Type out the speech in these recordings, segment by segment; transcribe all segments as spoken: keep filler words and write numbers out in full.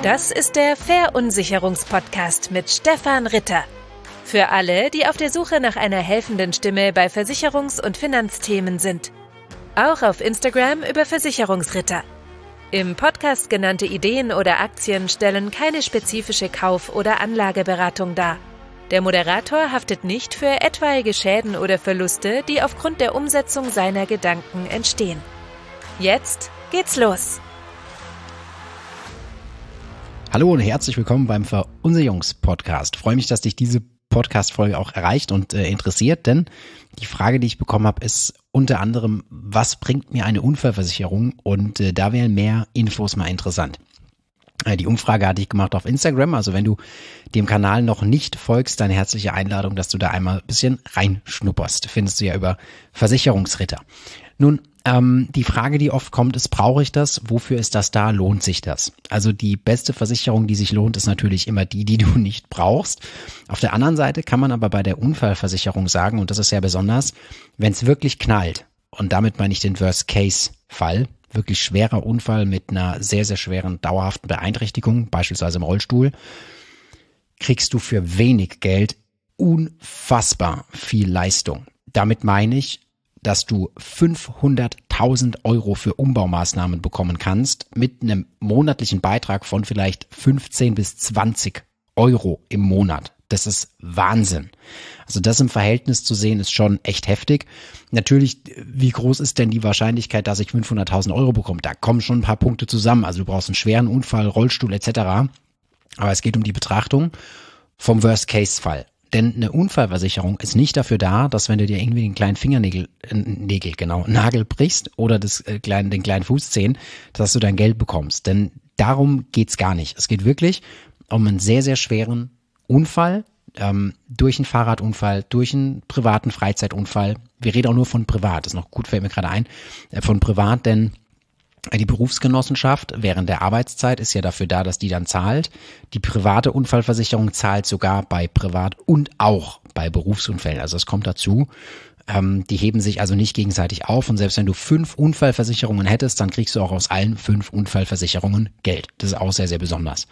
Das ist der Verunsicherungspodcast mit Stefan Ritter. Für alle, die auf der Suche nach einer helfenden Stimme bei Versicherungs- und Finanzthemen sind. Auch auf Instagram über Versicherungsritter. Im Podcast genannte Ideen oder Aktien stellen keine spezifische Kauf- oder Anlageberatung dar. Der Moderator haftet nicht für etwaige Schäden oder Verluste, die aufgrund der Umsetzung seiner Gedanken entstehen. Jetzt geht's los! Hallo und herzlich willkommen beim Verunsicherungspodcast. Freue mich, dass dich diese Podcast-Folge auch erreicht und äh, interessiert, denn die Frage, die ich bekommen habe, ist unter anderem, was bringt mir eine Unfallversicherung? Und äh, da wären mehr Infos mal interessant. Äh, die Umfrage hatte ich gemacht auf Instagram, also wenn du dem Kanal noch nicht folgst, dann herzliche Einladung, dass du da einmal ein bisschen reinschnupperst. Findest du ja über Versicherungsritter. Nun, ähm, die Frage, die oft kommt, ist, brauche ich das? Wofür ist das da? Lohnt sich das? Also die beste Versicherung, die sich lohnt, ist natürlich immer die, die du nicht brauchst. Auf der anderen Seite kann man aber bei der Unfallversicherung sagen, und das ist ja besonders, wenn es wirklich knallt, und damit meine ich den Worst-Case-Fall, wirklich schwerer Unfall mit einer sehr, sehr schweren, dauerhaften Beeinträchtigung, beispielsweise im Rollstuhl, kriegst du für wenig Geld unfassbar viel Leistung. Damit meine ich, dass du fünfhunderttausend Euro für Umbaumaßnahmen bekommen kannst mit einem monatlichen Beitrag von vielleicht fünfzehn bis zwanzig Euro im Monat. Das ist Wahnsinn. Also das im Verhältnis zu sehen, ist schon echt heftig. Natürlich, wie groß ist denn die Wahrscheinlichkeit, dass ich fünfhunderttausend Euro bekomme? Da kommen schon ein paar Punkte zusammen. Also du brauchst einen schweren Unfall, Rollstuhl et cetera. Aber es geht um die Betrachtung vom Worst-Case-Fall. Denn eine Unfallversicherung ist nicht dafür da, dass wenn du dir irgendwie den kleinen Fingernägel, äh, Nägel, genau, Nagel brichst oder das, äh, kleinen, den kleinen Fußzehen, dass du dein Geld bekommst. Denn darum geht's gar nicht. Es geht wirklich um einen sehr, sehr schweren Unfall, ähm, durch einen Fahrradunfall, durch einen privaten Freizeitunfall. Wir reden auch nur von privat, das ist noch gut, fällt mir gerade ein, äh, von privat, denn die Berufsgenossenschaft während der Arbeitszeit ist ja dafür da, dass die dann zahlt. Die private Unfallversicherung zahlt sogar bei Privat- und auch bei Berufsunfällen. Also es kommt dazu. Ähm, die heben sich also nicht gegenseitig auf. Und selbst wenn du fünf Unfallversicherungen hättest, dann kriegst du auch aus allen fünf Unfallversicherungen Geld. Das ist auch sehr, sehr besonders.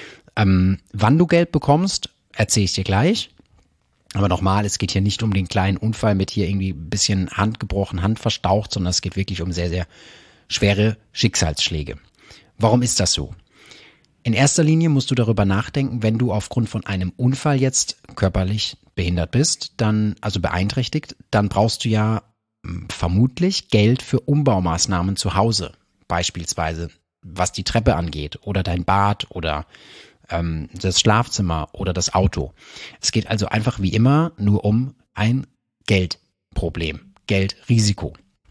Ähm, wann du Geld bekommst, erzähle ich dir gleich. Aber nochmal, es geht hier nicht um den kleinen Unfall mit hier irgendwie ein bisschen Hand gebrochen, Hand verstaucht, sondern es geht wirklich um sehr, sehr schwere Schicksalsschläge. Warum ist das so? In erster Linie musst du darüber nachdenken, wenn du aufgrund von einem Unfall jetzt körperlich behindert bist, dann, also beeinträchtigt, dann brauchst du ja vermutlich Geld für Umbaumaßnahmen zu Hause. Beispielsweise, was die Treppe angeht oder dein Bad oder ähm, das Schlafzimmer oder das Auto. Es geht also einfach wie immer nur um ein Geldproblem, Geldrisiko.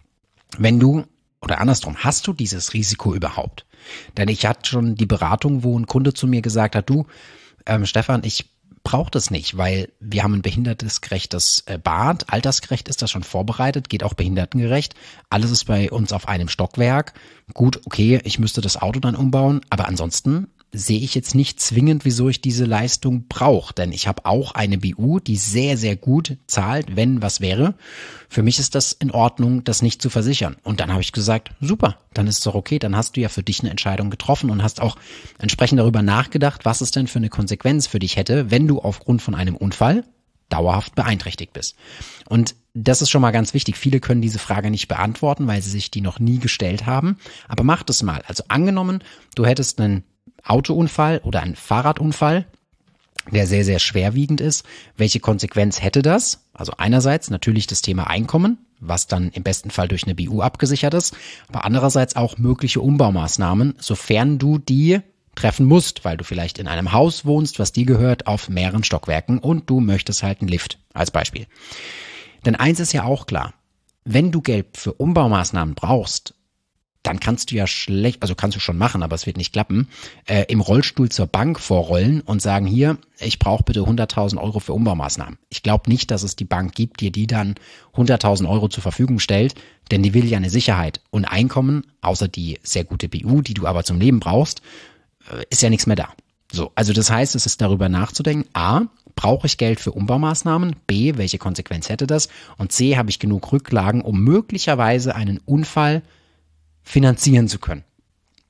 Wenn du Oder andersrum, hast du dieses Risiko überhaupt? Denn ich hatte schon die Beratung, wo ein Kunde zu mir gesagt hat, du, ähm, Stefan, ich brauche das nicht, weil wir haben ein behindertengerechtes äh, Bad, altersgerecht ist das schon vorbereitet, geht auch behindertengerecht, alles ist bei uns auf einem Stockwerk. Gut, okay, ich müsste das Auto dann umbauen, aber ansonsten sehe ich jetzt nicht zwingend, wieso ich diese Leistung brauche, denn ich habe auch eine B U, die sehr, sehr gut zahlt, wenn was wäre. Für mich ist das in Ordnung, das nicht zu versichern. Und dann habe ich gesagt, super, dann ist es doch okay, dann hast du ja für dich eine Entscheidung getroffen und hast auch entsprechend darüber nachgedacht, was es denn für eine Konsequenz für dich hätte, wenn du aufgrund von einem Unfall dauerhaft beeinträchtigt bist. Und das ist schon mal ganz wichtig. Viele können diese Frage nicht beantworten, weil sie sich die noch nie gestellt haben. Aber mach das mal. Also angenommen, du hättest einen Autounfall oder ein Fahrradunfall, der sehr, sehr schwerwiegend ist. Welche Konsequenz hätte das? Also einerseits natürlich das Thema Einkommen, was dann im besten Fall durch eine B U abgesichert ist, aber andererseits auch mögliche Umbaumaßnahmen, sofern du die treffen musst, weil du vielleicht in einem Haus wohnst, was dir gehört, auf mehreren Stockwerken und du möchtest halt einen Lift als Beispiel. Denn eins ist ja auch klar, wenn du Geld für Umbaumaßnahmen brauchst, dann kannst du ja schlecht, also kannst du schon machen, aber es wird nicht klappen, äh, im Rollstuhl zur Bank vorrollen und sagen, hier, ich brauche bitte hunderttausend Euro für Umbaumaßnahmen. Ich glaube nicht, dass es die Bank gibt, die dir dann hunderttausend Euro zur Verfügung stellt, denn die will ja eine Sicherheit und Einkommen, außer die sehr gute B U, die du aber zum Leben brauchst, äh, ist ja nichts mehr da. So, also das heißt, es ist darüber nachzudenken, a, brauche ich Geld für Umbaumaßnahmen, b, welche Konsequenz hätte das und c, habe ich genug Rücklagen, um möglicherweise einen Unfall finanzieren zu können.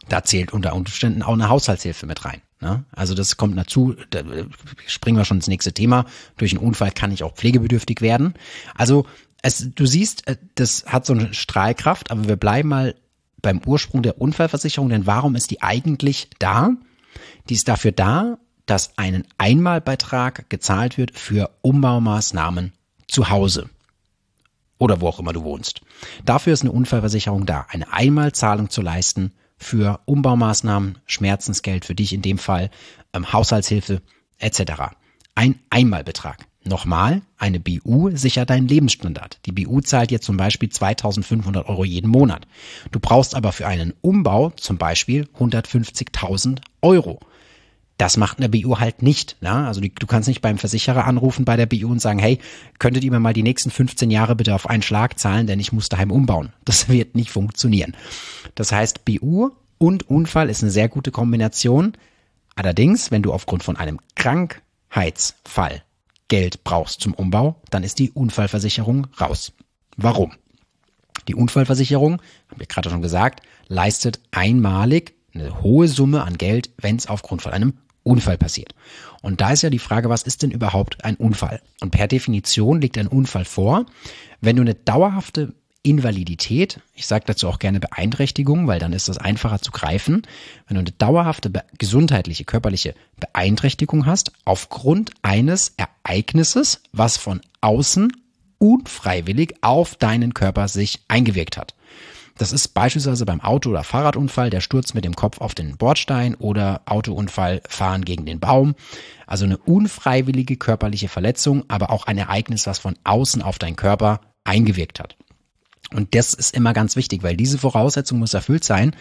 Da zählt unter Umständen auch eine Haushaltshilfe mit rein. Ne? Also das kommt dazu, da springen wir schon ins nächste Thema. Durch einen Unfall kann ich auch pflegebedürftig werden. Also es, du siehst, das hat so eine Strahlkraft, aber wir bleiben mal beim Ursprung der Unfallversicherung, denn warum ist die eigentlich da? Die ist dafür da, dass ein Einmalbeitrag gezahlt wird für Umbaumaßnahmen zu Hause oder wo auch immer du wohnst. Dafür ist eine Unfallversicherung da, eine Einmalzahlung zu leisten für Umbaumaßnahmen, Schmerzensgeld für dich in dem Fall, ähm, Haushaltshilfe et cetera. Ein Einmalbetrag. Nochmal, eine B U sichert deinen Lebensstandard. Die B U zahlt dir zum Beispiel zweitausendfünfhundert Euro jeden Monat. Du brauchst aber für einen Umbau zum Beispiel hundertfünfzigtausend Euro. Das macht eine B U halt nicht. Ne? Also die, du kannst nicht beim Versicherer anrufen bei der B U und sagen, hey, könntet ihr mir mal die nächsten fünfzehn Jahre bitte auf einen Schlag zahlen, denn ich muss daheim umbauen. Das wird nicht funktionieren. Das heißt, B U und Unfall ist eine sehr gute Kombination. Allerdings, wenn du aufgrund von einem Krankheitsfall Geld brauchst zum Umbau, dann ist die Unfallversicherung raus. Warum? Die Unfallversicherung, haben wir gerade schon gesagt, leistet einmalig eine hohe Summe an Geld, wenn es aufgrund von einem Unfall passiert. Und da ist ja die Frage, was ist denn überhaupt ein Unfall? Und per Definition liegt ein Unfall vor, wenn du eine dauerhafte Invalidität, ich sage dazu auch gerne Beeinträchtigung, weil dann ist das einfacher zu greifen, wenn du eine dauerhafte be- gesundheitliche, körperliche Beeinträchtigung hast, aufgrund eines Ereignisses, was von außen unfreiwillig auf deinen Körper sich eingewirkt hat. Das ist beispielsweise beim Auto- oder Fahrradunfall der Sturz mit dem Kopf auf den Bordstein oder Autounfall, Fahren gegen den Baum. Also eine unfreiwillige körperliche Verletzung, aber auch ein Ereignis, was von außen auf deinen Körper eingewirkt hat. Und das ist immer ganz wichtig, weil diese Voraussetzung muss erfüllt sein.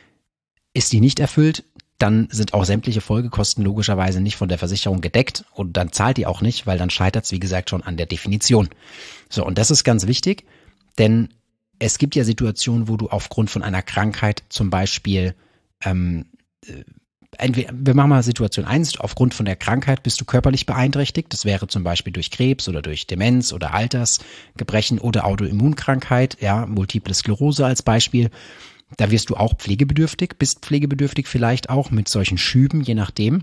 Ist die nicht erfüllt, dann sind auch sämtliche Folgekosten logischerweise nicht von der Versicherung gedeckt und dann zahlt die auch nicht, weil dann scheitert es, wie gesagt, schon an der Definition. So, und das ist ganz wichtig, denn es gibt ja Situationen, wo du aufgrund von einer Krankheit zum Beispiel, ähm, entweder, wir machen mal Situation eins, aufgrund von der Krankheit bist du körperlich beeinträchtigt. Das wäre zum Beispiel durch Krebs oder durch Demenz oder Altersgebrechen oder Autoimmunkrankheit, ja, Multiple Sklerose als Beispiel. Da wirst du auch pflegebedürftig, bist pflegebedürftig vielleicht auch mit solchen Schüben, je nachdem.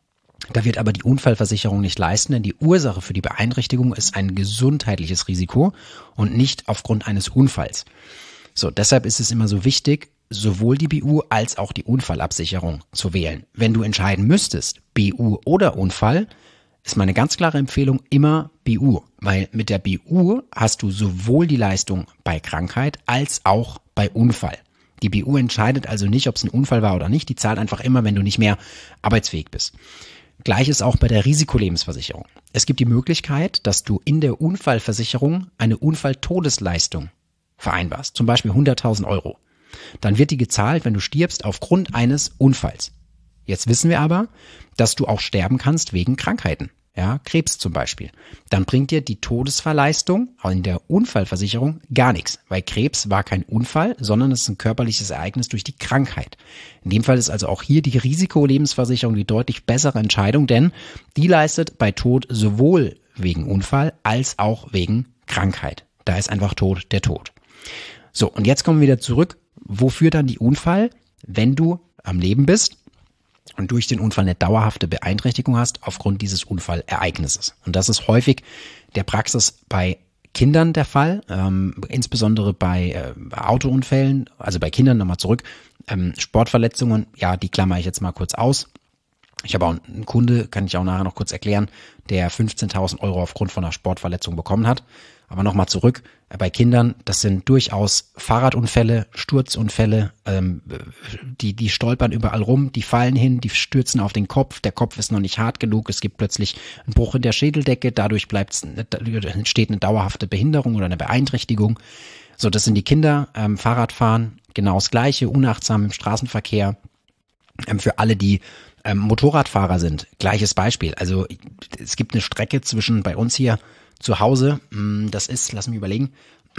Da wird aber die Unfallversicherung nicht leisten, denn die Ursache für die Beeinträchtigung ist ein gesundheitliches Risiko und nicht aufgrund eines Unfalls. So, deshalb ist es immer so wichtig, sowohl die B U als auch die Unfallabsicherung zu wählen. Wenn du entscheiden müsstest, B U oder Unfall, ist meine ganz klare Empfehlung immer B U, weil mit der B U hast du sowohl die Leistung bei Krankheit als auch bei Unfall. Die B U entscheidet also nicht, ob es ein Unfall war oder nicht, die zahlt einfach immer, wenn du nicht mehr arbeitsfähig bist. Gleiches auch bei der Risikolebensversicherung. Es gibt die Möglichkeit, dass du in der Unfallversicherung eine Unfalltodesleistung vereinbarst, zum Beispiel hunderttausend Euro. Dann wird die gezahlt, wenn du stirbst aufgrund eines Unfalls. Jetzt wissen wir aber, dass du auch sterben kannst wegen Krankheiten, ja, Krebs zum Beispiel. Dann bringt dir die Todesfallleistung in der Unfallversicherung gar nichts, weil Krebs war kein Unfall, sondern es ist ein körperliches Ereignis durch die Krankheit. In dem Fall ist also auch hier die Risikolebensversicherung die deutlich bessere Entscheidung, denn die leistet bei Tod sowohl wegen Unfall als auch wegen Krankheit. Da ist einfach Tod der Tod. So, und jetzt kommen wir wieder zurück. Wofür dann die Unfall? Wenn du am Leben bist und durch den Unfall eine dauerhafte Beeinträchtigung hast aufgrund dieses Unfallereignisses. Und das ist häufig der Praxis bei Kindern der Fall, ähm, insbesondere bei äh, Autounfällen, also bei Kindern nochmal zurück, ähm, Sportverletzungen, ja, die klammer ich jetzt mal kurz aus. Ich habe auch einen Kunde, kann ich auch nachher noch kurz erklären, der fünfzehntausend Euro aufgrund von einer Sportverletzung bekommen hat. Aber nochmal zurück, bei Kindern, das sind durchaus Fahrradunfälle, Sturzunfälle, ähm, die, die stolpern überall rum, die fallen hin, die stürzen auf den Kopf, der Kopf ist noch nicht hart genug, es gibt plötzlich einen Bruch in der Schädeldecke, dadurch bleibt's, entsteht eine dauerhafte Behinderung oder eine Beeinträchtigung. So, das sind die Kinder, ähm, Fahrradfahren, genau das Gleiche, unachtsam im Straßenverkehr. Ähm, für alle, die ähm, Motorradfahrer sind, gleiches Beispiel. Also es gibt eine Strecke zwischen bei uns hier zu Hause, das ist, lass mich überlegen,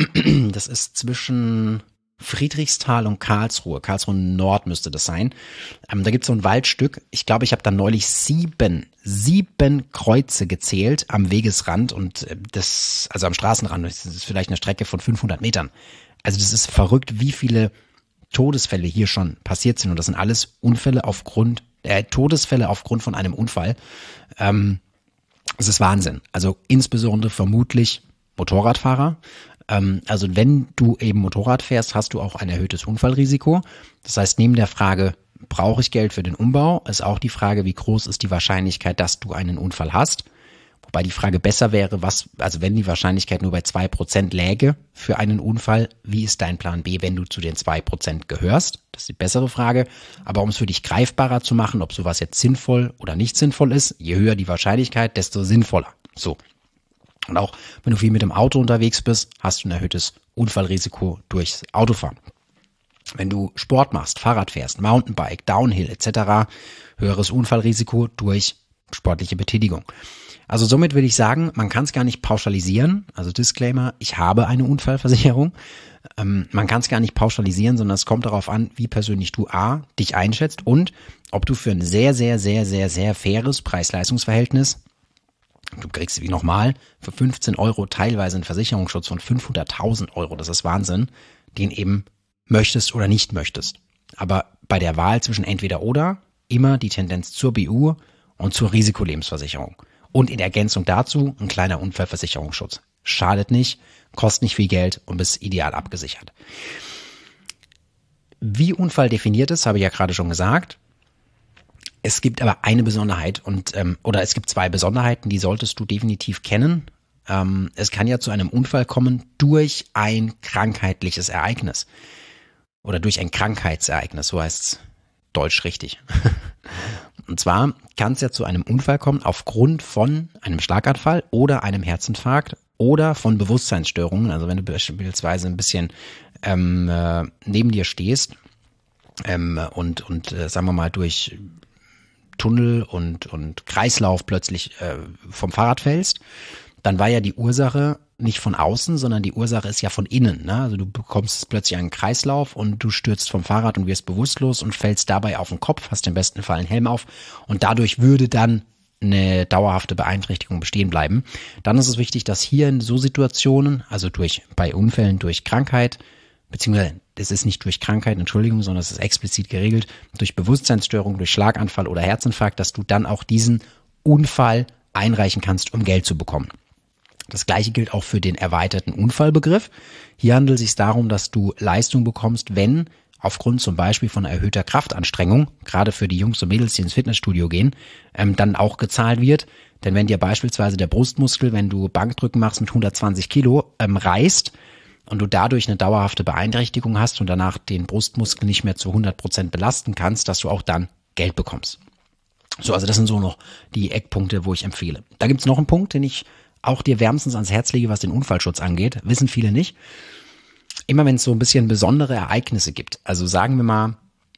das ist zwischen Friedrichsthal und Karlsruhe, Karlsruhe Nord müsste das sein. Ähm, da gibt es so ein Waldstück, ich glaube, ich habe da neulich sieben, sieben Kreuze gezählt am Wegesrand und das, also am Straßenrand, das ist vielleicht eine Strecke von fünfhundert Metern. Also das ist verrückt, wie viele Todesfälle hier schon passiert sind. Und das sind alles Unfälle aufgrund, äh, Todesfälle aufgrund von einem Unfall. Ähm, das ist Wahnsinn. Also insbesondere vermutlich Motorradfahrer. Ähm, also wenn du eben Motorrad fährst, hast du auch ein erhöhtes Unfallrisiko. Das heißt, neben der Frage, brauche ich Geld für den Umbau, ist auch die Frage, wie groß ist die Wahrscheinlichkeit, dass du einen Unfall hast. Wobei die Frage besser wäre, was, also wenn die Wahrscheinlichkeit nur bei zwei Prozent läge für einen Unfall, wie ist dein Plan B, wenn du zu den zwei Prozent gehörst? Das ist die bessere Frage. Aber um es für dich greifbarer zu machen, ob sowas jetzt sinnvoll oder nicht sinnvoll ist, je höher die Wahrscheinlichkeit, desto sinnvoller. So. Und auch wenn du viel mit dem Auto unterwegs bist, hast du ein erhöhtes Unfallrisiko durchs Autofahren. Wenn du Sport machst, Fahrrad fährst, Mountainbike, Downhill et cetera, höheres Unfallrisiko durch sportliche Betätigung. Also somit will ich sagen, man kann es gar nicht pauschalisieren. Also Disclaimer, ich habe eine Unfallversicherung. Ähm, man kann es gar nicht pauschalisieren, sondern es kommt darauf an, wie persönlich du A, dich einschätzt und ob du für ein sehr, sehr, sehr, sehr, sehr faires Preis-Leistungs-Verhältnis, du kriegst wie nochmal für fünfzehn Euro teilweise einen Versicherungsschutz von fünfhunderttausend Euro, das ist Wahnsinn, den eben möchtest oder nicht möchtest. Aber bei der Wahl zwischen entweder oder immer die Tendenz zur B U und zur Risikolebensversicherung. Und in Ergänzung dazu ein kleiner Unfallversicherungsschutz. Schadet nicht, kostet nicht viel Geld und bist ideal abgesichert. Wie Unfall definiert ist, habe ich ja gerade schon gesagt. Es gibt aber eine Besonderheit und ähm, oder es gibt zwei Besonderheiten, die solltest du definitiv kennen. Ähm, es kann ja zu einem Unfall kommen durch ein krankheitliches Ereignis oder durch ein Krankheitsereignis, so heißt es deutsch richtig. Und zwar kann es ja zu einem Unfall kommen aufgrund von einem Schlaganfall oder einem Herzinfarkt oder von Bewusstseinsstörungen. Also wenn du beispielsweise ein bisschen ähm, äh, neben dir stehst ähm, und, und äh, sagen wir mal durch Tunnel und, und Kreislauf plötzlich äh, vom Fahrrad fällst, dann war ja die Ursache nicht von außen, sondern die Ursache ist ja von innen. Ne? Also du bekommst plötzlich einen Kreislauf und du stürzt vom Fahrrad und wirst bewusstlos und fällst dabei auf den Kopf, hast im besten Fall einen Helm auf und dadurch würde dann eine dauerhafte Beeinträchtigung bestehen bleiben. Dann ist es wichtig, dass hier in so Situationen, also durch bei Unfällen durch Krankheit, beziehungsweise es ist nicht durch Krankheit, Entschuldigung, sondern es ist explizit geregelt, durch Bewusstseinsstörung, durch Schlaganfall oder Herzinfarkt, dass du dann auch diesen Unfall einreichen kannst, um Geld zu bekommen. Das gleiche gilt auch für den erweiterten Unfallbegriff. Hier handelt es sich darum, dass du Leistung bekommst, wenn aufgrund zum Beispiel von erhöhter Kraftanstrengung, gerade für die Jungs und Mädels, die ins Fitnessstudio gehen, ähm, dann auch gezahlt wird. Denn wenn dir beispielsweise der Brustmuskel, wenn du Bankdrücken machst mit hundertzwanzig Kilo, ähm, reißt und du dadurch eine dauerhafte Beeinträchtigung hast und danach den Brustmuskel nicht mehr zu hundert Prozent belasten kannst, dass du auch dann Geld bekommst. So, also das sind so noch die Eckpunkte, wo ich empfehle. Da gibt's noch einen Punkt, den ich auch dir wärmstens ans Herz lege, was den Unfallschutz angeht. Wissen viele nicht. Immer wenn es so ein bisschen besondere Ereignisse gibt, also sagen wir mal,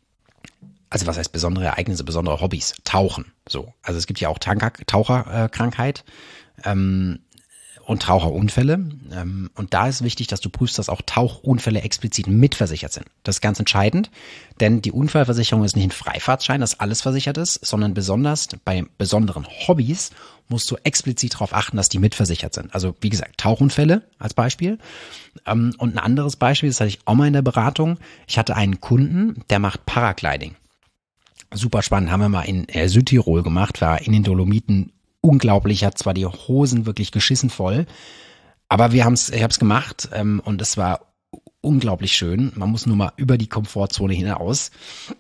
also was heißt besondere Ereignisse, besondere Hobbys, Tauchen, so. Also es gibt ja auch Taucherkrankheit ähm, und Taucherunfälle ähm, und da ist wichtig, dass du prüfst, dass auch Tauchunfälle explizit mitversichert sind. Das ist ganz entscheidend, denn die Unfallversicherung ist nicht ein Freifahrtschein, dass alles versichert ist, sondern besonders bei besonderen Hobbys musst du explizit darauf achten, dass die mitversichert sind. Also wie gesagt, Tauchunfälle als Beispiel. Ähm, und ein anderes Beispiel, das hatte ich auch mal in der Beratung. Ich hatte einen Kunden, der macht Paragliding. Super spannend, haben wir mal in äh, Südtirol gemacht, war in den Dolomiten unglaublich, hat zwar die Hosen wirklich geschissen voll, aber wir haben's, ich habe es gemacht ähm, und es war unglaublich schön. Man muss nur mal über die Komfortzone hinaus.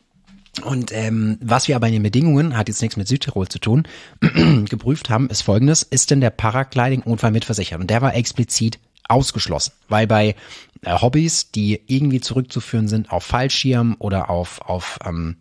Und ähm, was wir aber in den Bedingungen, hat jetzt nichts mit Südtirol zu tun, geprüft haben, ist folgendes: Ist denn der Paragliding-Unfall mitversichert? Und der war explizit ausgeschlossen, weil bei äh, Hobbys, die irgendwie zurückzuführen sind auf Fallschirm oder auf auf ähm,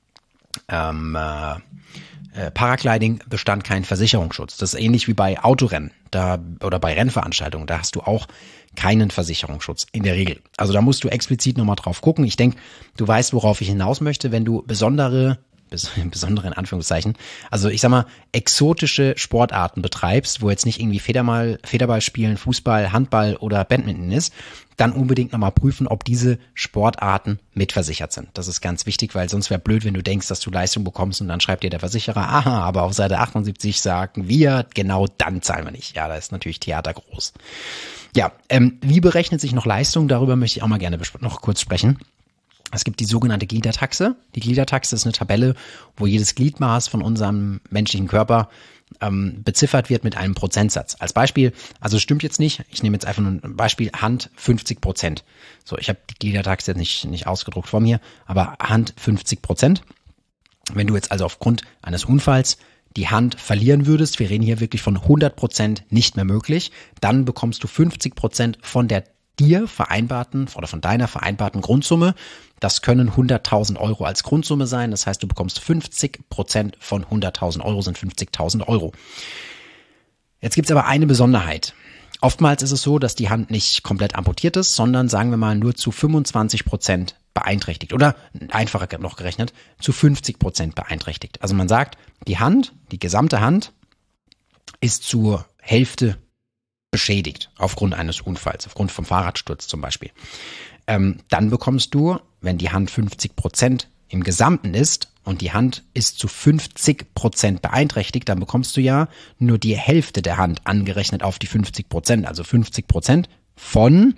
ähm, äh, äh, Paragliding, bestand kein Versicherungsschutz. Das ist ähnlich wie bei Autorennen da oder bei Rennveranstaltungen. Da hast du auch keinen Versicherungsschutz in der Regel. Also da musst du explizit nochmal drauf gucken. Ich denke, du weißt, worauf ich hinaus möchte, wenn du besondere, besondere in Anführungszeichen, also ich sag mal, exotische Sportarten betreibst, wo jetzt nicht irgendwie Federball, Federball spielen, Fußball, Handball oder Badminton ist, dann unbedingt nochmal prüfen, ob diese Sportarten mitversichert sind. Das ist ganz wichtig, weil sonst wäre blöd, wenn du denkst, dass du Leistung bekommst und dann schreibt dir der Versicherer, aha, aber auf Seite achtundsiebzig sagen wir, genau dann zahlen wir nicht. Ja, da ist natürlich Theater groß. Ja, ähm, wie berechnet sich noch Leistung? Darüber möchte ich auch mal gerne noch kurz sprechen. Es gibt die sogenannte Gliedertaxe. Die Gliedertaxe ist eine Tabelle, wo jedes Gliedmaß von unserem menschlichen Körper ähm, beziffert wird mit einem Prozentsatz. Als Beispiel, also stimmt jetzt nicht, ich nehme jetzt einfach nur ein Beispiel, Hand fünfzig Prozent. So, ich habe die Gliedertaxe jetzt nicht, nicht ausgedruckt vor mir, aber Hand fünfzig Prozent. Wenn du jetzt also aufgrund eines Unfalls die Hand verlieren würdest, wir reden hier wirklich von hundert Prozent nicht mehr möglich, dann bekommst du fünfzig Prozent von der dir vereinbarten oder von deiner vereinbarten Grundsumme. Das können hunderttausend Euro als Grundsumme sein. Das heißt, du bekommst fünfzig Prozent von hunderttausend Euro, sind fünfzigtausend Euro. Jetzt gibt es aber eine Besonderheit. Oftmals ist es so, dass die Hand nicht komplett amputiert ist, sondern sagen wir mal nur zu fünfundzwanzig Prozent beeinträchtigt oder einfacher noch gerechnet, zu fünfzig Prozent beeinträchtigt. Also man sagt, die Hand, die gesamte Hand ist zur Hälfte beschädigt aufgrund eines Unfalls, aufgrund vom Fahrradsturz zum Beispiel. Ähm, dann bekommst du, wenn die Hand fünfzig Prozent im Gesamten ist und die Hand ist zu fünfzig Prozent beeinträchtigt, dann bekommst du ja nur die Hälfte der Hand angerechnet auf die fünfzig Prozent, also fünfzig Prozent von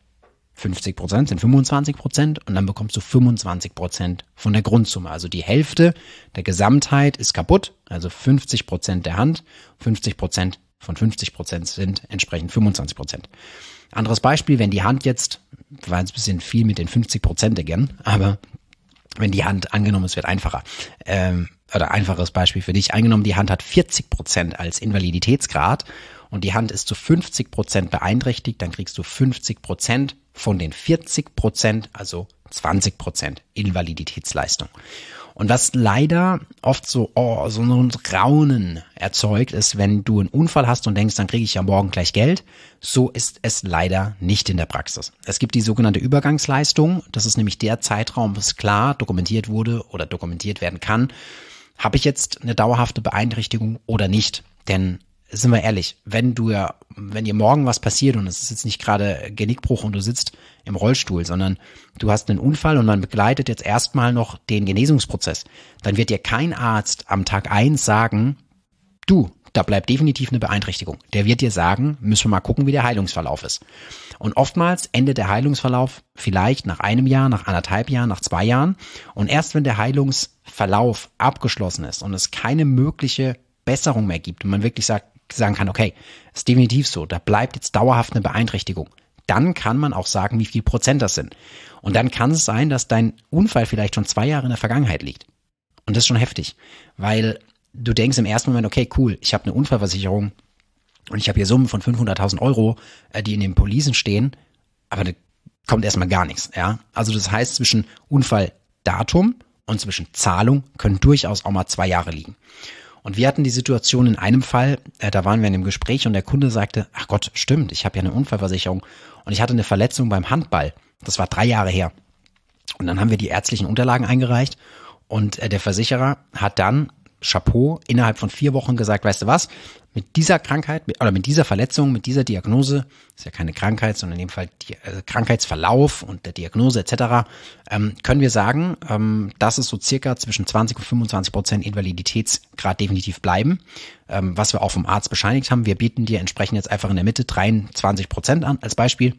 fünfzig Prozent sind fünfundzwanzig Prozent und dann bekommst du fünfundzwanzig Prozent von der Grundsumme. Also die Hälfte der Gesamtheit ist kaputt, also fünfzig Prozent der Hand, fünfzig Prozent von fünfzig Prozent sind entsprechend fünfundzwanzig Prozent. Anderes Beispiel, wenn die Hand jetzt, war jetzt ein bisschen viel mit den fünfzig Prozent again, aber wenn die Hand, angenommen, es wird einfacher, ähm, oder einfaches Beispiel für dich, angenommen, die Hand hat vierzig Prozent als Invaliditätsgrad und die Hand ist zu fünfzig Prozent beeinträchtigt, dann kriegst du fünfzig Prozent von den vierzig Prozent, also zwanzig Prozent Invaliditätsleistung. Und was leider oft so, oh, so ein Raunen erzeugt, ist, wenn du einen Unfall hast und denkst, dann kriege ich ja morgen gleich Geld. So ist es leider nicht in der Praxis. Es gibt die sogenannte Übergangsleistung. Das ist nämlich der Zeitraum, bis klar dokumentiert wurde oder dokumentiert werden kann. Habe ich jetzt eine dauerhafte Beeinträchtigung oder nicht? Denn sind wir ehrlich, wenn du ja, wenn dir morgen was passiert und es ist jetzt nicht gerade Genickbruch und du sitzt im Rollstuhl, sondern du hast einen Unfall und man begleitet jetzt erstmal noch den Genesungsprozess, dann wird dir kein Arzt am Tag eins sagen, du, da bleibt definitiv eine Beeinträchtigung. Der wird dir sagen, müssen wir mal gucken, wie der Heilungsverlauf ist. Und oftmals endet der Heilungsverlauf vielleicht nach einem Jahr, nach anderthalb Jahren, nach zwei Jahren. Und erst wenn der Heilungsverlauf abgeschlossen ist und es keine mögliche Besserung mehr gibt und man wirklich sagt, sagen kann, okay, ist definitiv so, da bleibt jetzt dauerhaft eine Beeinträchtigung. Dann kann man auch sagen, wie viel Prozent das sind. Und dann kann es sein, dass dein Unfall vielleicht schon zwei Jahre in der Vergangenheit liegt. Und das ist schon heftig, weil du denkst im ersten Moment, okay, cool, ich habe eine Unfallversicherung und ich habe hier Summen von fünfhunderttausend Euro, die in den Policen stehen, aber da kommt erstmal gar nichts. Ja? Also das heißt, zwischen Unfalldatum und zwischen Zahlung können durchaus auch mal zwei Jahre liegen. Und wir hatten die Situation in einem Fall, äh, da waren wir in einem Gespräch und der Kunde sagte, ach Gott, stimmt, ich habe ja eine Unfallversicherung und ich hatte eine Verletzung beim Handball. Das war drei Jahre her. Und dann haben wir die ärztlichen Unterlagen eingereicht und äh, der Versicherer hat dann, Chapeau, innerhalb von vier Wochen gesagt, weißt du was, mit dieser Krankheit mit, oder mit dieser Verletzung, mit dieser Diagnose, ist ja keine Krankheit, sondern in dem Fall die, äh, Krankheitsverlauf und der Diagnose et cetera, ähm, können wir sagen, ähm, dass es so circa zwischen zwanzig und fünfundzwanzig Prozent Invaliditätsgrad definitiv bleiben, ähm, was wir auch vom Arzt bescheinigt haben. Wir bieten dir entsprechend jetzt einfach in der Mitte dreiundzwanzig Prozent an, als Beispiel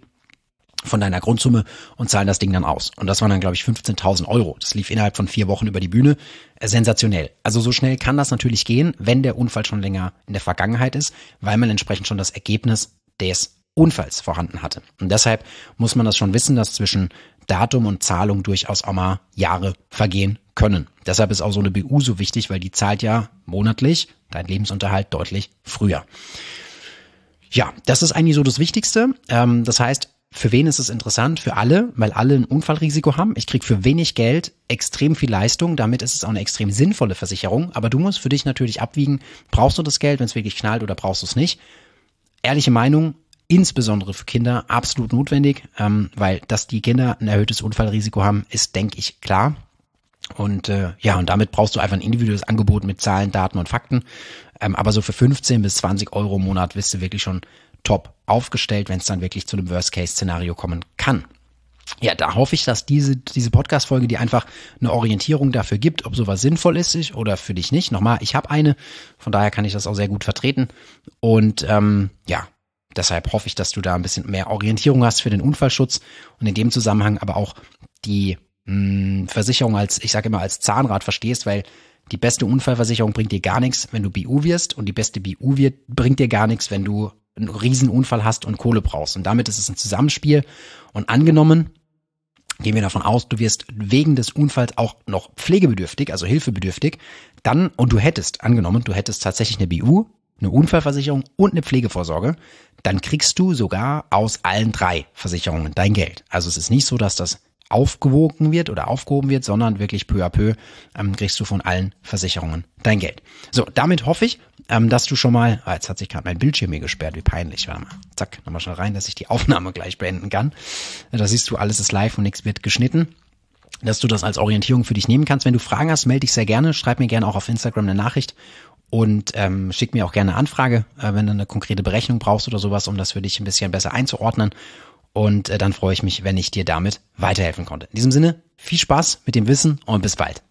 von deiner Grundsumme und zahlen das Ding dann aus. Und das waren dann, glaube ich, fünfzehntausend Euro. Das lief innerhalb von vier Wochen über die Bühne. Äh, sensationell. Also so schnell kann das natürlich gehen, wenn der Unfall schon länger in der Vergangenheit ist, weil man entsprechend schon das Ergebnis des Unfalls vorhanden hatte. Und deshalb muss man das schon wissen, dass zwischen Datum und Zahlung durchaus auch mal Jahre vergehen können. Deshalb ist auch so eine B U so wichtig, weil die zahlt ja monatlich dein Lebensunterhalt deutlich früher. Ja, das ist eigentlich so das Wichtigste. Ähm, das heißt, für wen ist es interessant? Für alle, weil alle ein Unfallrisiko haben. Ich kriege für wenig Geld extrem viel Leistung. Damit ist es auch eine extrem sinnvolle Versicherung. Aber du musst für dich natürlich abwiegen, brauchst du das Geld, wenn es wirklich knallt, oder brauchst du es nicht? Ehrliche Meinung, insbesondere für Kinder absolut notwendig, ähm, weil dass die Kinder ein erhöhtes Unfallrisiko haben, ist, denke ich, klar. Und äh, ja, und damit brauchst du einfach ein individuelles Angebot mit Zahlen, Daten und Fakten. Ähm, aber so für fünfzehn bis zwanzig Euro im Monat bist du wirklich schon top aufgestellt, wenn es dann wirklich zu einem Worst-Case-Szenario kommen kann. Ja, da hoffe ich, dass diese diese Podcast-Folge dir einfach eine Orientierung dafür gibt, ob sowas sinnvoll ist oder für dich nicht. Nochmal, ich habe eine, von daher kann ich das auch sehr gut vertreten. Und ähm, ja, deshalb hoffe ich, dass du da ein bisschen mehr Orientierung hast für den Unfallschutz und in dem Zusammenhang aber auch die mh, Versicherung als, ich sage immer, als Zahnrad verstehst, weil die beste Unfallversicherung bringt dir gar nichts, wenn du B U wirst, und die beste B U wird, bringt dir gar nichts, wenn du einen riesen Unfall hast und Kohle brauchst. Und damit ist es ein Zusammenspiel. Und angenommen, gehen wir davon aus, du wirst wegen des Unfalls auch noch pflegebedürftig, also hilfebedürftig, dann, und du hättest, angenommen, du hättest tatsächlich eine B U, eine Unfallversicherung und eine Pflegevorsorge, dann kriegst du sogar aus allen drei Versicherungen dein Geld. Also es ist nicht so, dass das aufgewogen wird oder aufgehoben wird, sondern wirklich peu à peu ähm, kriegst du von allen Versicherungen dein Geld. So, damit hoffe ich, ähm, dass du schon mal, ah, jetzt hat sich gerade mein Bildschirm hier gesperrt, wie peinlich, warte mal, zack, nochmal schnell rein, dass ich die Aufnahme gleich beenden kann. Da siehst du, alles ist live und nichts wird geschnitten, dass du das als Orientierung für dich nehmen kannst. Wenn du Fragen hast, melde dich sehr gerne, schreib mir gerne auch auf Instagram eine Nachricht und ähm, schick mir auch gerne eine Anfrage, äh, wenn du eine konkrete Berechnung brauchst oder sowas, um das für dich ein bisschen besser einzuordnen. Und äh, dann freue ich mich, wenn ich dir damit weiterhelfen konnte. In diesem Sinne, viel Spaß mit dem Wissen und bis bald.